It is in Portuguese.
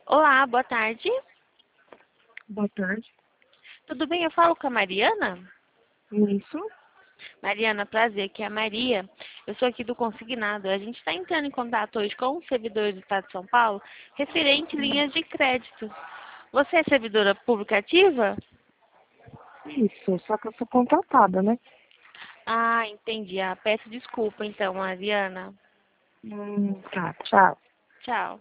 Olá, boa tarde. Boa tarde. Tudo bem? Eu falo com a Mariana? Isso? Mariana, prazer, aqui é a Maria. Eu sou aqui do Consignado. A gente está entrando em contato hoje com os servidores do Estado de São Paulo, referente linhas de crédito. Você é servidora pública ativa? Isso, só que eu sou contratada, né? Ah, entendi. Ah, peço desculpa então, Mariana. Tá, tchau. Tchau.